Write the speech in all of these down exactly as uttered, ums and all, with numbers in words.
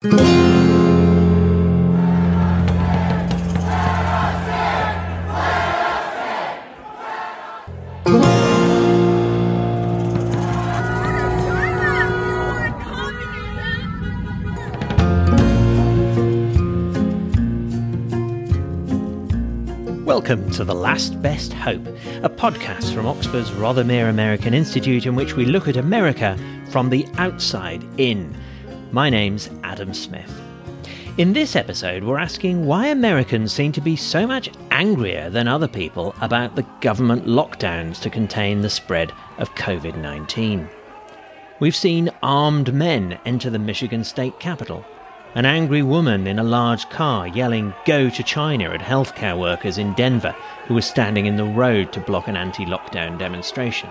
Welcome to The Last Best Hope, a podcast from Oxford's Rothermere American Institute in which we look at America from the outside in. My name's Adam Smith. In this episode, we're asking why Americans seem to be so much angrier than other people about the government lockdowns to contain the spread of covid nineteen. We've seen armed men enter the Michigan state capitol, an angry woman in a large car yelling "Go to China" at healthcare workers in Denver who were standing in the road to block an anti-lockdown demonstration.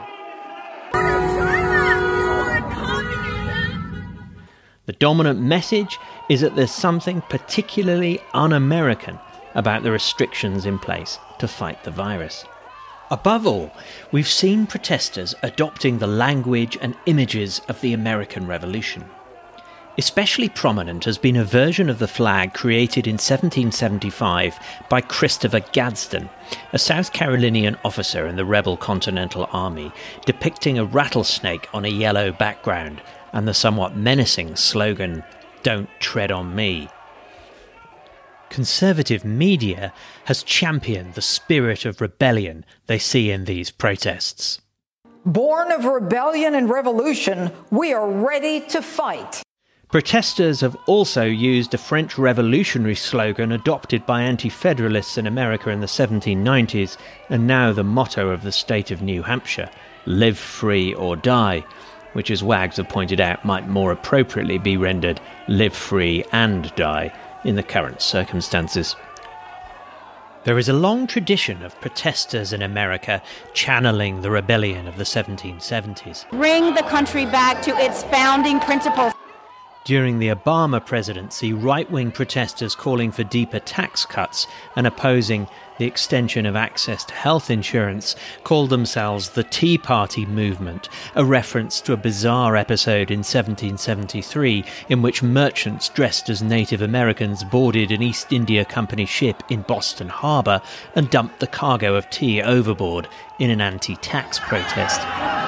The dominant message is that there's something particularly un-American about the restrictions in place to fight the virus. Above all, we've seen protesters adopting the language and images of the American Revolution. Especially prominent has been a version of the flag created in seventeen seventy-five by Christopher Gadsden, a South Carolinian officer in the rebel Continental Army, depicting a rattlesnake on a yellow background and the somewhat menacing slogan, "Don't tread on me." Conservative media has championed the spirit of rebellion they see in these protests. Born of rebellion and revolution, we are ready to fight. Protesters have also used a French revolutionary slogan adopted by anti-federalists in America in the seventeen nineties and now the motto of the state of New Hampshire, "Live free or die," which, as wags have pointed out, might more appropriately be rendered "Live free and die" in the current circumstances. There is a long tradition of protesters in America channeling the rebellion of the seventeen seventies. Bring the country back to its founding principles. During the Obama presidency, right-wing protesters calling for deeper tax cuts and opposing the extension of access to health insurance called themselves the Tea Party movement, a reference to a bizarre episode in seventeen seventy-three in which merchants dressed as Native Americans boarded an East India Company ship in Boston Harbor and dumped the cargo of tea overboard in an anti-tax protest.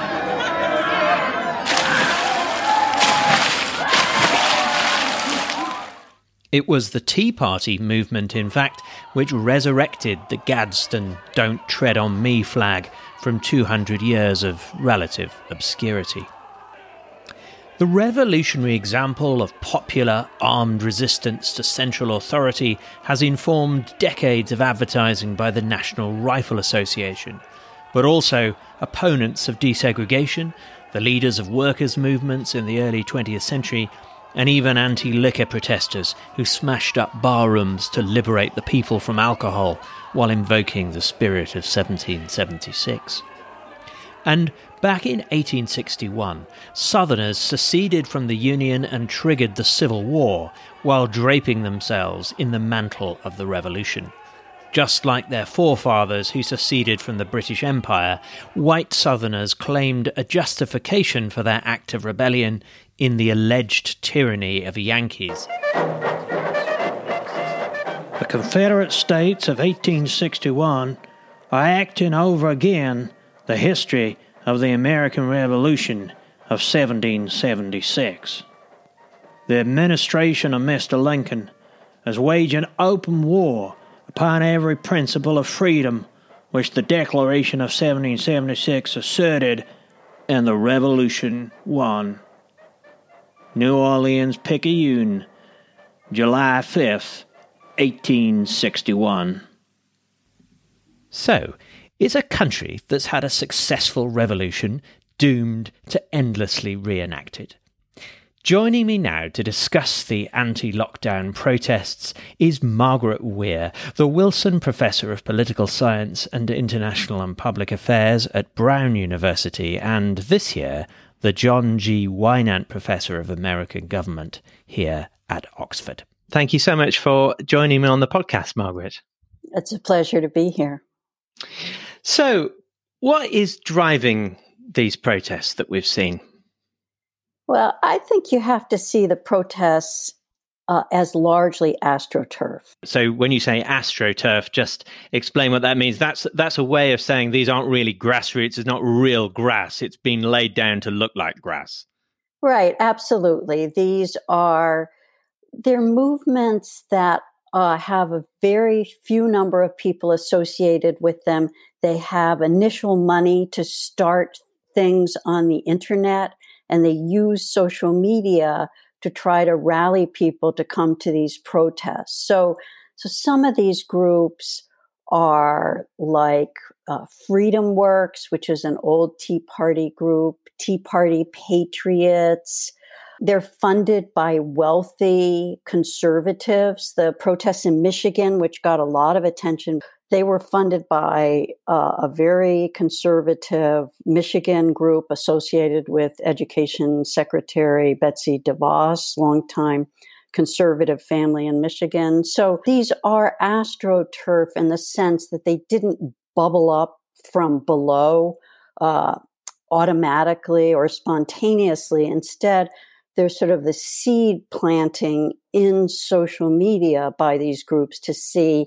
It was the Tea Party movement, in fact, which resurrected the Gadsden "Don't Tread on Me" flag from two hundred years of relative obscurity. The revolutionary example of popular armed resistance to central authority has informed decades of advertising by the National Rifle Association, but also opponents of desegregation, the leaders of workers' movements in the early twentieth century, and even anti-liquor protesters who smashed up bar rooms to liberate the people from alcohol while invoking the spirit of seventeen seventy-six. And back in eighteen sixty-one, Southerners seceded from the Union and triggered the Civil War while draping themselves in the mantle of the Revolution. Just like their forefathers who seceded from the British Empire, white Southerners claimed a justification for their act of rebellion in the alleged tyranny of Yankees. The Confederate States of eighteen sixty-one are acting over again the history of the American Revolution of seventeen seventy-six. The administration of Mister Lincoln is waging open war upon every principle of freedom which the Declaration of seventeen seventy-six asserted and the Revolution won. New Orleans, Picayune, July fifth, eighteen sixty-one. So, is a country that's had a successful revolution doomed to endlessly reenact it? Joining me now to discuss the anti-lockdown protests is Margaret Weir, the Wilson Professor of Political Science and International and Public Affairs at Brown University, and this year, the John G. Wynant Professor of American Government here at Oxford. Thank you so much for joining me on the podcast, Margaret. It's a pleasure to be here. So, what is driving these protests that we've seen? Well, I think you have to see the protests uh, as largely AstroTurf. So when you say AstroTurf, just explain what that means. That's that's a way of saying these aren't really grassroots. It's not real grass. It's been laid down to look like grass. Right, absolutely. These are, they're movements that uh, have a very few number of people associated with them. They have initial money to start things on the internet, and they use social media to try to rally people to come to these protests. So, so some of these groups are like uh, Freedom Works, which is an old Tea Party group, Tea Party Patriots. They're funded by wealthy conservatives. The protests in Michigan, which got a lot of attention, they were funded by uh, a very conservative Michigan group associated with Education Secretary Betsy DeVos, longtime conservative family in Michigan. So these are AstroTurf in the sense that they didn't bubble up from below uh, automatically or spontaneously. Instead, there's sort of the seed planting in social media by these groups to see,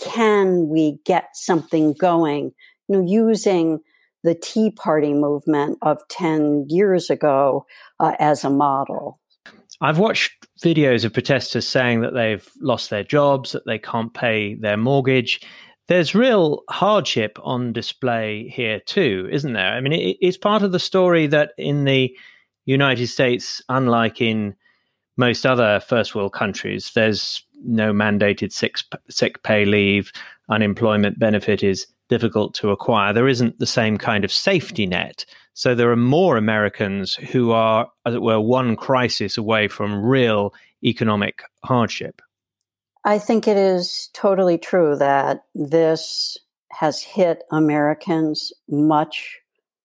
can we get something going? You know, using the Tea Party movement of ten years ago uh, as a model. I've watched videos of protesters saying that they've lost their jobs, that they can't pay their mortgage. There's real hardship on display here too, isn't there? I mean, it, it's part of the story that in the United States, unlike in most other first world countries, there's no mandated sick, sick pay leave. Unemployment benefit is difficult to acquire. There isn't the same kind of safety net. So there are more Americans who are, as it were, one crisis away from real economic hardship. I think it is totally true that this has hit Americans much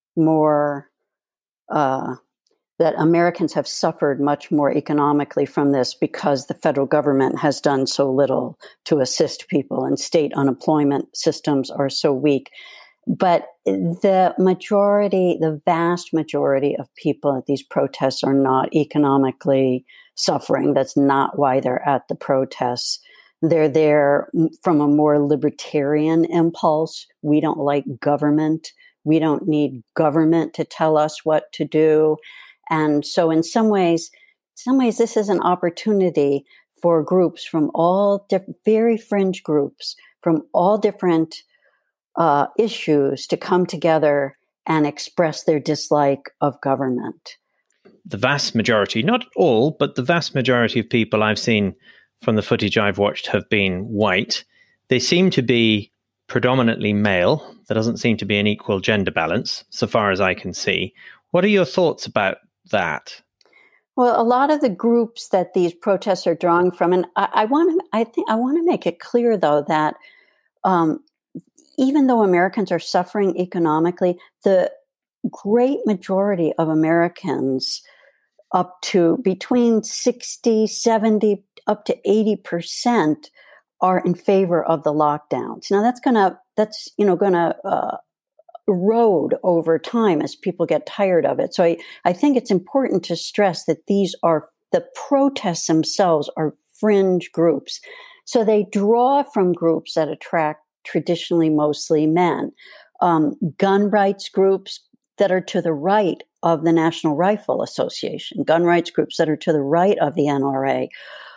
more, uh, that Americans have suffered much more economically from this because the federal government has done so little to assist people and state unemployment systems are so weak. But the majority, the vast majority of people at these protests are not economically suffering. That's not why they're at the protests. They're there from a more libertarian impulse. We don't like government. We don't need government to tell us what to do. And so in some ways, some ways, this is an opportunity for groups from all different, very fringe groups from all different uh, issues to come together and express their dislike of government. The vast majority, not all, but the vast majority of people I've seen from the footage I've watched have been white. They seem to be predominantly male. There doesn't seem to be an equal gender balance, so far as I can see. What are your thoughts about that? Well, a lot of the groups that these protests are drawing from, and I, I want to, I think, I want to make it clear though that um, even though Americans are suffering economically, the great majority of Americans, up to between sixty, seventy, up to eighty percent, are in favor of the lockdowns. Now that's gonna, that's you know, gonna uh, erode over time as people get tired of it. So I, I think it's important to stress that these are, the protests themselves are fringe groups. So they draw from groups that attract traditionally mostly men. Um, gun rights groups that are to the right of the National Rifle Association, gun rights groups that are to the right of the N R A.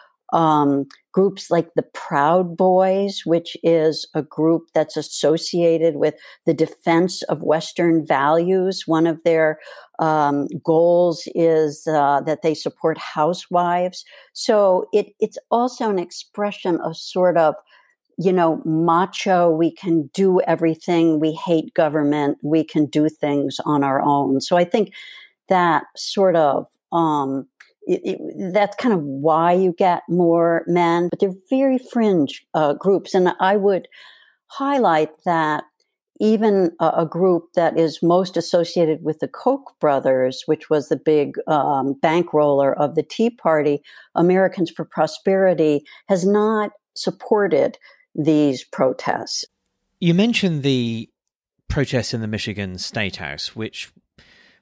Um, groups like the Proud Boys, which is a group that's associated with the defense of Western values. One of their um, goals is uh, that they support housewives. So it, it's also an expression of sort of, you know, macho, we can do everything, we hate government, we can do things on our own. So I think that sort of, um, It, it, that's kind of why you get more men, but they're very fringe uh, groups. And I would highlight that even a, a group that is most associated with the Koch brothers, which was the big um, bankroller of the Tea Party, Americans for Prosperity, has not supported these protests. You mentioned the protests in the Michigan State House, which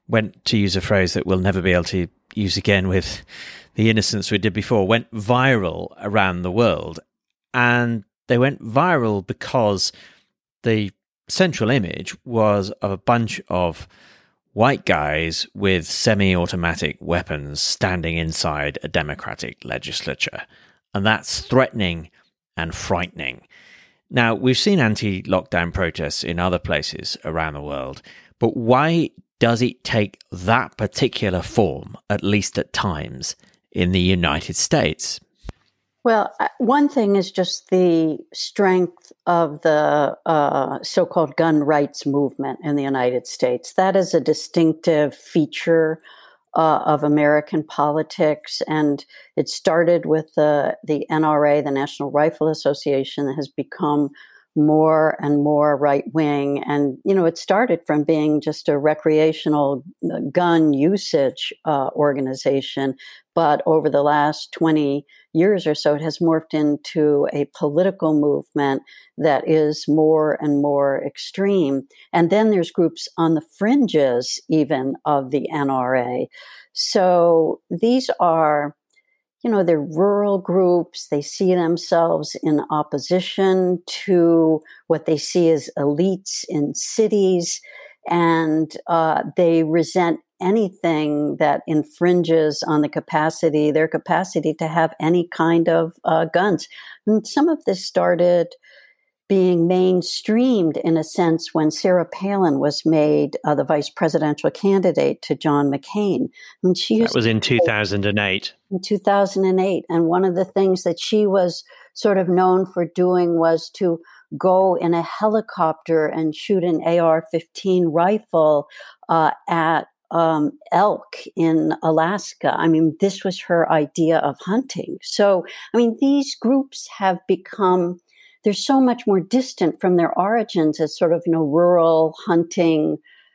went, to use a phrase that we'll never be able to use again with the innocence we did before, went viral around the world. And they went viral because the central image was of a bunch of white guys with semi-automatic weapons standing inside a democratic legislature. And that's threatening and frightening. Now, we've seen anti-lockdown protests in other places around the world, but why does it take that particular form, at least at times, in the United States? Well, one thing is just the strength of the uh, so-called gun rights movement in the United States. That is a distinctive feature uh, of American politics, and it started with the, the N R A, the National Rifle Association, that has become more and more right-wing. And, you know, it started from being just a recreational gun usage uh, organization. But over the last twenty years or so, it has morphed into a political movement that is more and more extreme. And then there's groups on the fringes even of the N R A. So these are, you know, they're rural groups. They see themselves in opposition to what they see as elites in cities, and uh, they resent anything that infringes on the capacity, their capacity to have any kind of uh, guns. And some of this started being mainstreamed in a sense when Sarah Palin was made uh, the vice presidential candidate to John McCain. I mean, she that was in two thousand eight. In two thousand eight. And one of the things that she was sort of known for doing was to go in a helicopter and shoot an A R fifteen rifle uh, at um, elk in Alaska. I mean, this was her idea of hunting. So, I mean, these groups have become, they're so much more distant from their origins as sort of, you know, rural hunting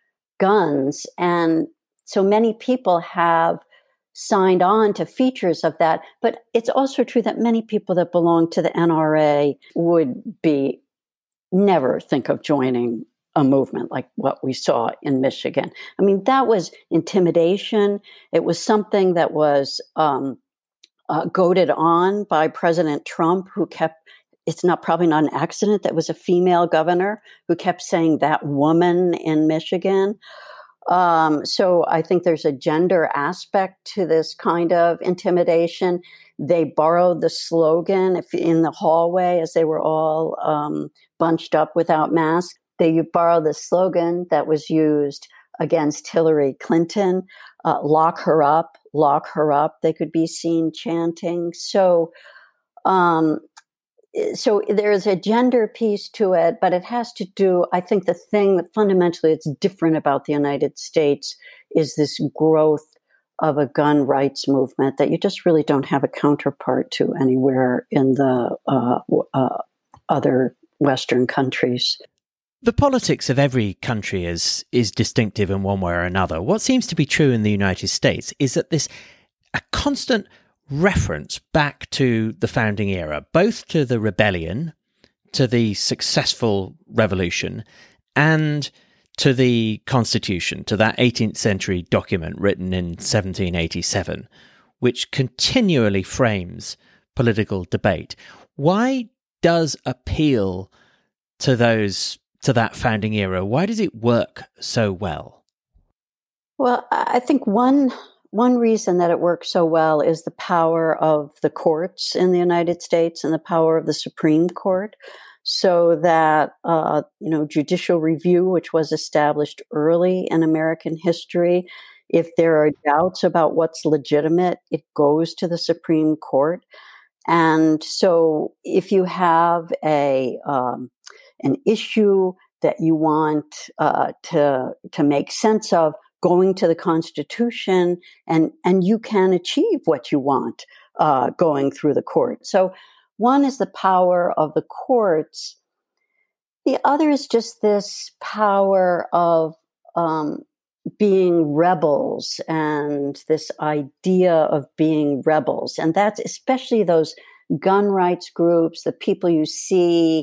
guns. And so many people have signed on to features of that. But it's also true that many people that belong to the N R A would be never think of joining a movement like what we saw in Michigan. I mean, that was intimidation. It was something that was um, uh, goaded on by President Trump, who kept, it's not probably not an accident that was a female governor who kept saying that woman in Michigan. Um, so I think there's a gender aspect to this kind of intimidation. They borrowed the slogan if in the hallway as they were all um, bunched up without masks. They borrowed the slogan that was used against Hillary Clinton, uh, lock her up, lock her up. They could be seen chanting. So, um, So there's a gender piece to it, but it has to do, I think the thing that fundamentally it's different about the United States is this growth of a gun rights movement that you just really don't have a counterpart to anywhere in the uh, uh, other Western countries. The politics of every country is is distinctive in one way or another. What seems to be true in the United States is that this a constant reference back to the founding era, both to the rebellion, to the successful revolution, and to the Constitution, to that eighteenth century document written in seventeen eighty-seven, which continually frames political debate. Why does appeal to those to that founding era? Why does it work so well? Well, I think one One reason that it works so well is the power of the courts in the United States and the power of the Supreme Court, so that, uh, you know, judicial review, which was established early in American history, if there are doubts about what's legitimate, it goes to the Supreme Court. And so if you have a um, an issue that you want uh, to to make sense of, going to the Constitution, and, and you can achieve what you want uh, going through the court. So one is the power of the courts. The other is just this power of um, being rebels and this idea of being rebels. And that's especially those gun rights groups, the people you see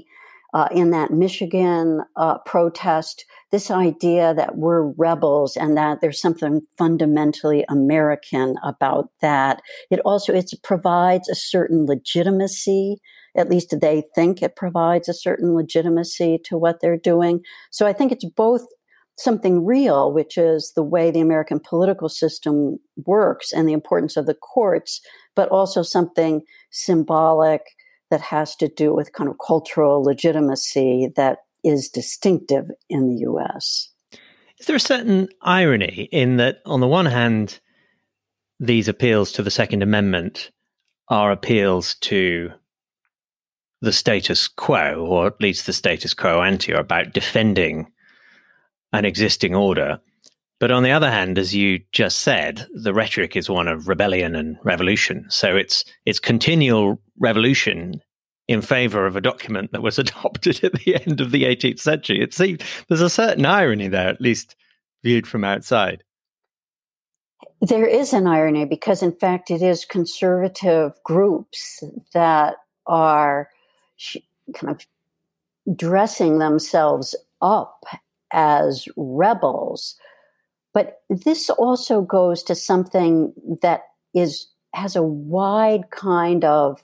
uh, in that Michigan uh, protest, this idea that we're rebels and that there's something fundamentally American about that. It also, it provides a certain legitimacy. At least they think it provides a certain legitimacy to what they're doing. So I think it's both something real, which is the way the American political system works and the importance of the courts, but also something symbolic that has to do with kind of cultural legitimacy that is distinctive in the U S. Is there a certain irony in that, on the one hand, these appeals to the Second Amendment are appeals to the status quo, or at least the status quo ante, or about defending an existing order? But on the other hand, as you just said, the rhetoric is one of rebellion and revolution. So it's it's continual revolution in favor of a document that was adopted at the end of the eighteenth century. It seems there's a certain irony there, at least viewed from outside. There is an irony because, in fact, it is conservative groups that are kind of dressing themselves up as rebels. But this also goes to something that is has a wide kind of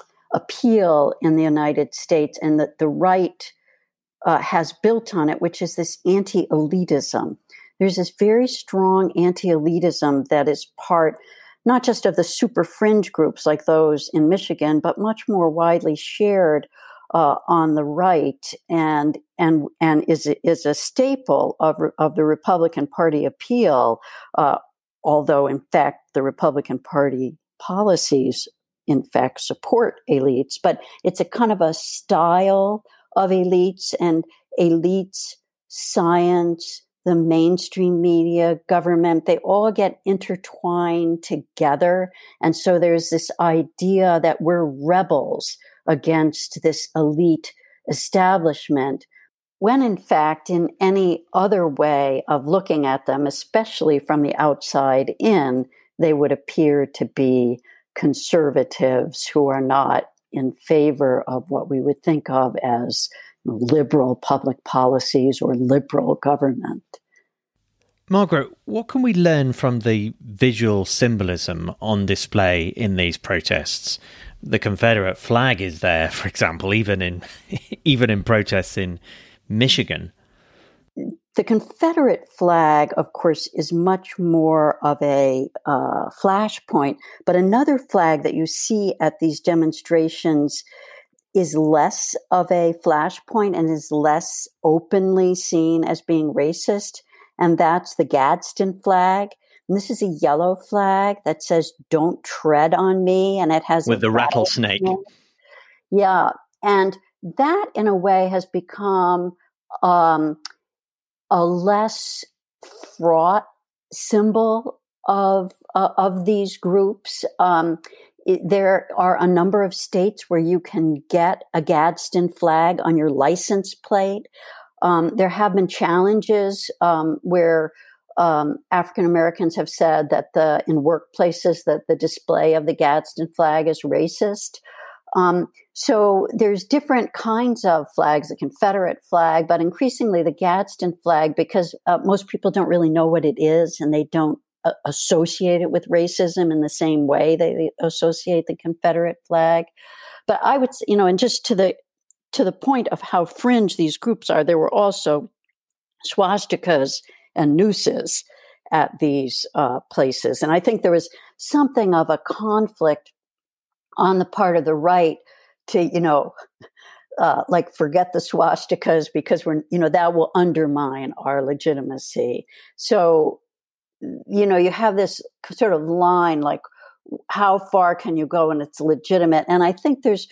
appeal in the United States, and that the right uh, has built on it, which is this anti-elitism. There's this very strong anti-elitism that is part not just of the super fringe groups like those in Michigan, but much more widely shared uh, on the right, and and and is is a staple of of the Republican Party appeal. Uh, although, in fact, the Republican Party policies, in fact, support elites, but it's a kind of a style of elites, and elites, science, the mainstream media, government, they all get intertwined together. And so there's this idea that we're rebels against this elite establishment, when in fact, in any other way of looking at them, especially from the outside in, they would appear to be conservatives who are not in favor of what we would think of as liberal public policies or liberal government. Margaret, what can we learn from the visual symbolism on display in these protests? The Confederate flag is there, for example, even in even in protests in Michigan. The Confederate flag, of course, is much more of a uh, flashpoint, but another flag that you see at these demonstrations is less of a flashpoint and is less openly seen as being racist, and that's the Gadsden flag. And this is a yellow flag that says, "Don't tread on me," and it has with the rattlesnake. Yeah, and that, in a way, has become um, a less fraught symbol of uh, of these groups. Um, it, there are a number of states where you can get a Gadsden flag on your license plate. Um, there have been challenges um, where um, African Americans have said that the in workplaces that the display of the Gadsden flag is racist. Um, so there's different kinds of flags, the Confederate flag, but increasingly the Gadsden flag, because uh, most people don't really know what it is, and they don't uh, associate it with racism in the same way they, they associate the Confederate flag. But I would, you know, and just to the to the point of how fringe these groups are, there were also swastikas and nooses at these uh, places, and I think there was something of a conflict on the part of the right to, you know, uh, like forget the swastikas because we're, you know, that will undermine our legitimacy. So, you know, you have this sort of line, like, how far can you go and it's legitimate? And I think there's,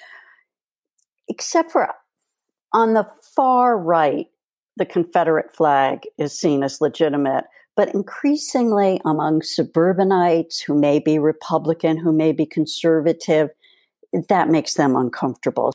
except for on the far right, the Confederate flag is seen as legitimate. But increasingly among suburbanites who may be Republican, who may be conservative, that makes them uncomfortable.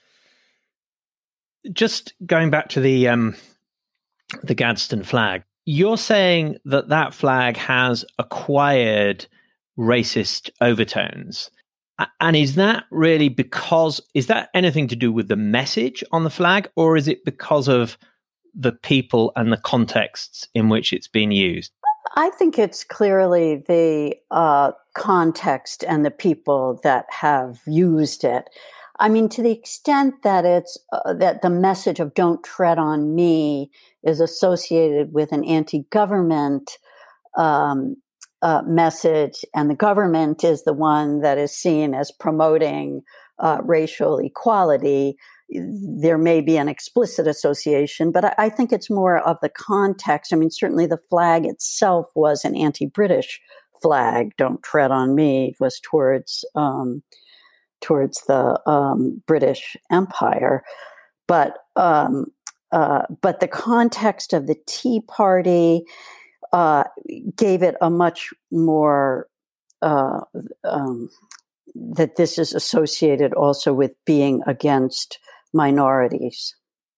Just going back to the um, the Gadsden flag, you're saying that that flag has acquired racist overtones. And is that really because, is that anything to do with the message on the flag, or is it because of the people and the contexts in which it's been used? I think it's clearly the uh, context and the people that have used it. I mean, to the extent that it's uh, that the message of "Don't tread on me" is associated with an anti-government um, uh, message, and the government is the one that is seen as promoting uh, racial equality, there may be an explicit association, but I, I think it's more of the context. I mean, certainly the flag itself was an anti-British flag. "Don't tread on me" it was towards um, towards the um, British Empire, but um, uh, but the context of the Tea Party uh, gave it a much more uh, um, that this is associated also with being against minorities.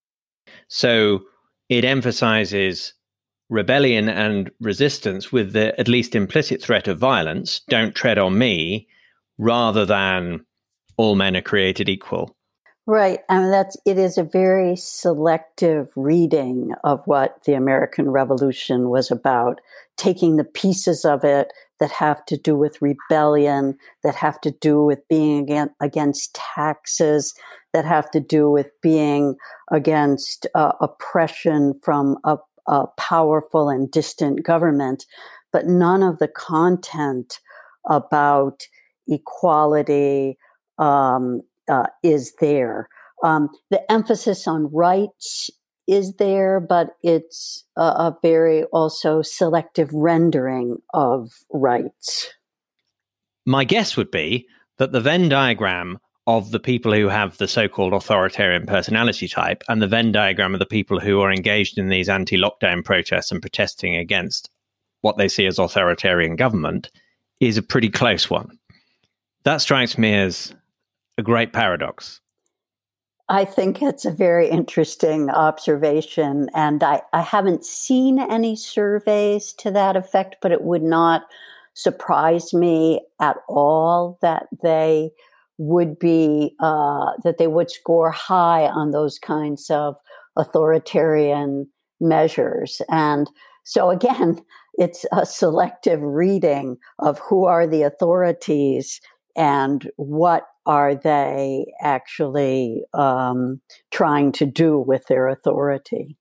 So it emphasizes rebellion and resistance with the at least implicit threat of violence, "Don't tread on me," rather than all men are created equal. Right. I mean, that's, it is a very selective reading of what the American Revolution was about, taking the pieces of it that have to do with rebellion, that have to do with being against taxes, that have to do with being against uh, oppression from a, a powerful and distant government, but none of the content about equality um, uh, is there. Um, the emphasis on rights is there, but it's a, a very also selective rendering of rights. My guess would be that the Venn diagram of the people who have the so-called authoritarian personality type and the Venn diagram of the people who are engaged in these anti-lockdown protests and protesting against what they see as authoritarian government is a pretty close one. That strikes me as a great paradox. I think it's a very interesting observation, and I, I haven't seen any surveys to that effect, but it would not surprise me at all that they would be, uh, that they would score high on those kinds of authoritarian measures. And so again, it's a selective reading of who are the authorities and what are they actually um, trying to do with their authority.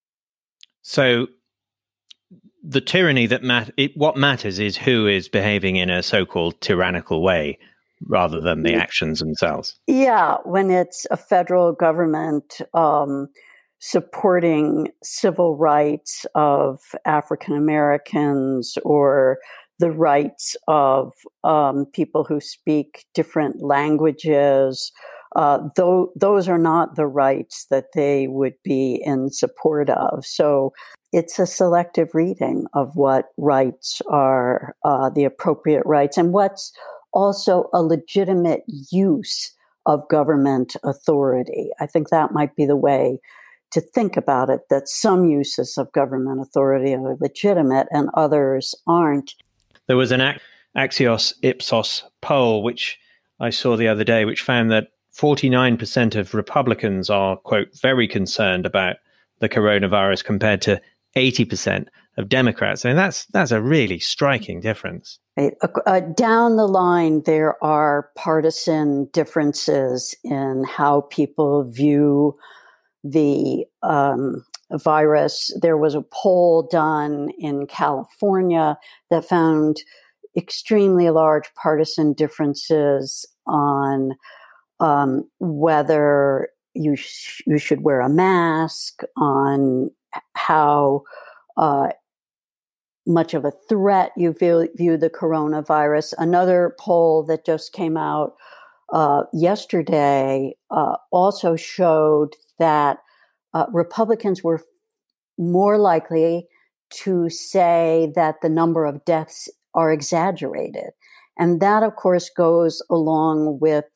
So the tyranny that mat- it, what matters is who is behaving in a so-called tyrannical way rather than the actions themselves. Yeah, when it's a federal government um, supporting civil rights of African Americans or the rights of um, people who speak different languages, uh, though those are not the rights that they would be in support of. So it's a selective reading of what rights are uh, the appropriate rights and what's also a legitimate use of government authority. I think that might be the way to think about it, that some uses of government authority are legitimate and others aren't. There was an Axios Ipsos poll, which I saw the other day, which found that forty-nine percent of Republicans are, quote, very concerned about the coronavirus compared to eighty percent of Democrats. I mean, that's, that's a really striking difference. Right. Uh, down the line, there are partisan differences in how people view the um, virus. There was a poll done in California that found extremely large partisan differences on um, whether you sh- you should wear a mask, on how uh, much of a threat you view, view the coronavirus. Another poll that just came out uh, yesterday uh, also showed that uh, Republicans were more likely to say that the number of deaths are exaggerated. And that, of course, goes along with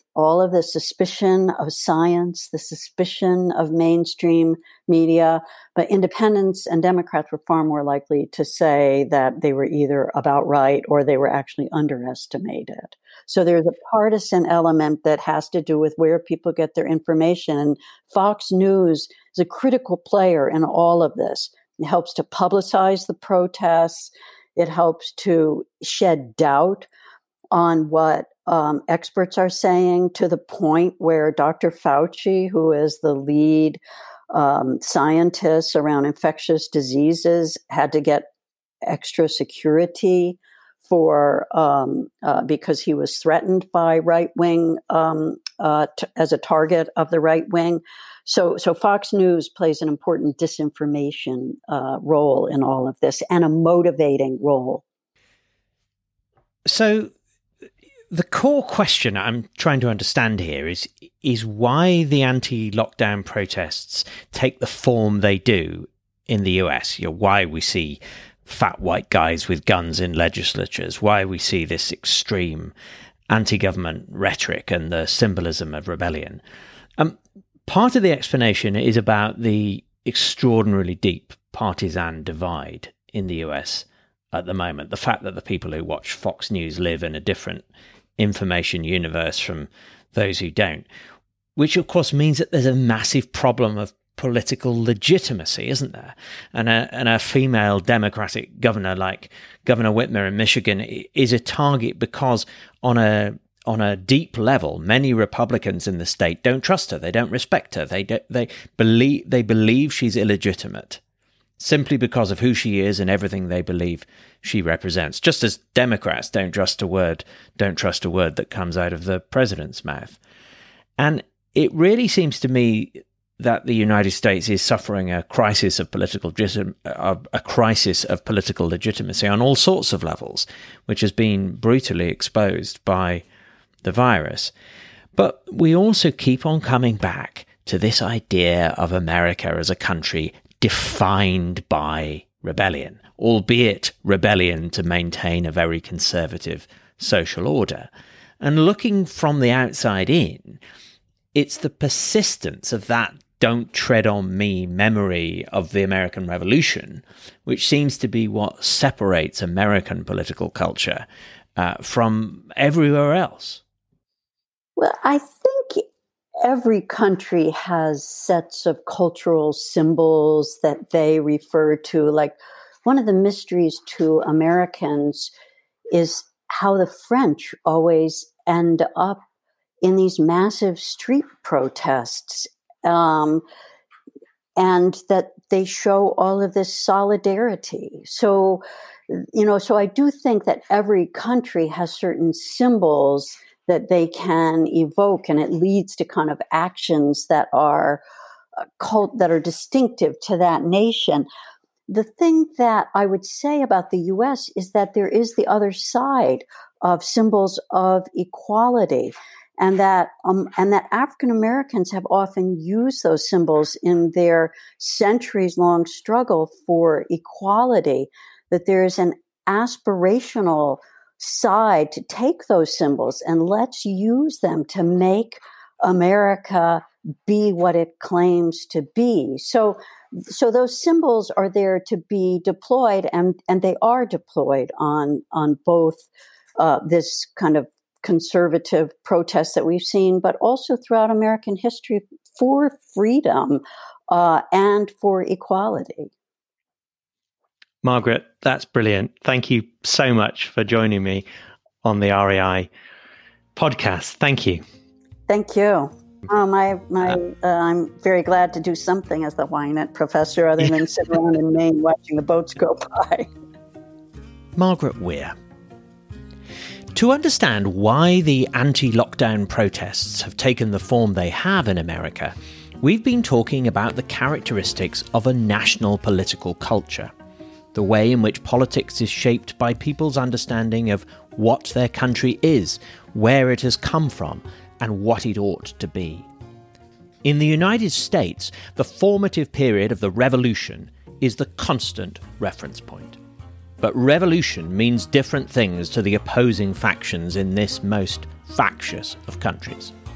all of the suspicion of science, the suspicion of mainstream media, but independents and Democrats were far more likely to say that they were either about right or they were actually underestimated. So there's a partisan element that has to do with where people get their information. And Fox News is a critical player in all of this. It helps to publicize the protests. It helps to shed doubt on what um, experts are saying, to the point where Doctor Fauci, who is the lead um, scientist around infectious diseases, had to get extra security for um, uh, because he was threatened by right wing um, uh, t- as a target of the right wing. So, so Fox News plays an important disinformation uh, role in all of this, and a motivating role. So, the core question I'm trying to understand here is is why the anti-lockdown protests take the form they do in the U S. You know, why we see fat white guys with guns in legislatures, why we see this extreme anti-government rhetoric and the symbolism of rebellion. Um, part of the explanation is about the extraordinarily deep partisan divide in the U S at the moment. The fact that the people who watch Fox News live in a different information universe from those who don't, which of course means that there's a massive problem of political legitimacy, isn't there? And a, and a female Democratic governor like Governor Whitmer in Michigan is a target because on a on a deep level, many Republicans in the state don't trust her. They don't respect her. They don't, they believe they believe she's illegitimate simply because of who she is and everything they believe she represents. Just as Democrats don't trust a word, don't trust a word that comes out of the president's mouth. And it really seems to me that the United States is suffering a crisis of political a crisis of political legitimacy on all sorts of levels, which has been brutally exposed by the virus. But we also keep on coming back to this idea of America as a country defined by rebellion, albeit rebellion to maintain a very conservative social order. And looking from the outside in, it's the persistence of that "don't tread on me" memory of the American Revolution, which seems to be what separates American political culture uh, from everywhere else. Well, I think every country has sets of cultural symbols that they refer to. Like, one of the mysteries to Americans is how the French always end up in these massive street protests, um, and that they show all of this solidarity. So, you know, so I do think that every country has certain symbols that they can evoke, and it leads to kind of actions that are uh, cult that are distinctive to that nation. The thing that I would say about the U S is that there is the other side of symbols of equality, and that um, and that African Americans have often used those symbols in their centuries-long struggle for equality. That there is an aspirational side to take those symbols and let's use them to make America be what it claims to be. So, so those symbols are there to be deployed, and, and they are deployed on, on both uh, this kind of conservative protests that we've seen, but also throughout American history for freedom uh, and for equality. Margaret, that's brilliant. Thank you so much for joining me on the R A I podcast. Thank you. Thank you. Oh, my, my, uh, I'm very glad to do something as the Wynett professor other than sit around in Maine watching the boats go by. Margaret Weir. To understand why the anti-lockdown protests have taken the form they have in America, we've been talking about the characteristics of a national political culture. The way in which politics is shaped by people's understanding of what their country is, where it has come from, and what it ought to be. In the United States, the formative period of the Revolution is the constant reference point. But revolution means different things to the opposing factions in this most factious of countries.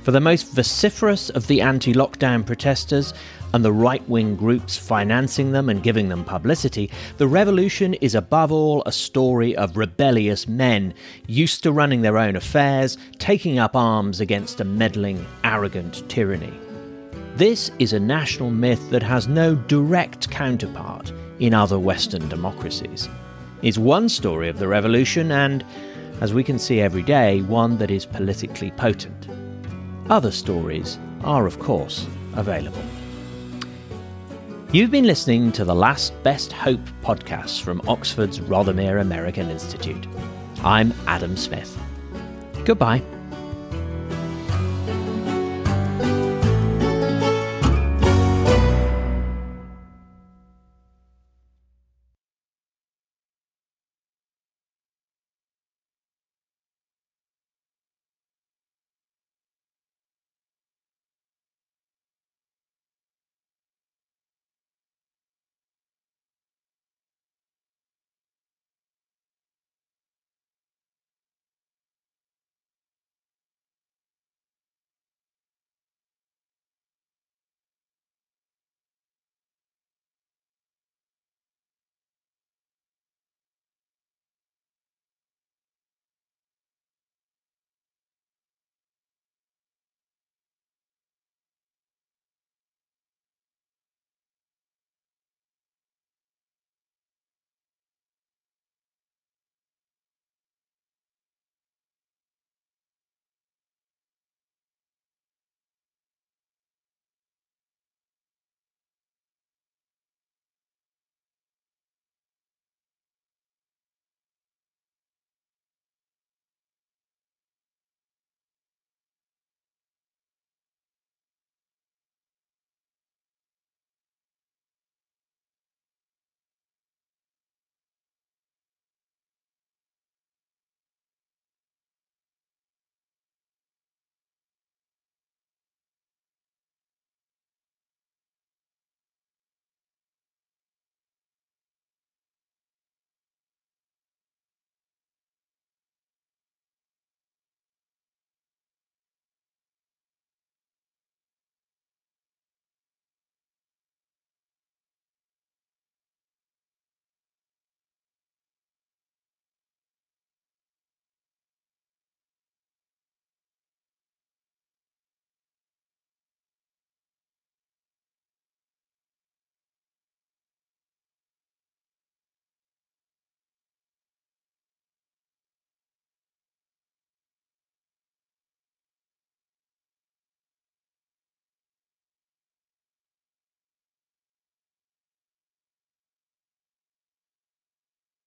For the most vociferous of the anti-lockdown protesters and the right-wing groups financing them and giving them publicity, the revolution is above all a story of rebellious men used to running their own affairs, taking up arms against a meddling, arrogant tyranny. This is a national myth that has no direct counterpart in other Western democracies. It's one story of the revolution and, as we can see every day, one that is politically potent. Other stories are, of course, available. You've been listening to the Last Best Hope podcast from Oxford's Rothermere American Institute. I'm Adam Smith. Goodbye.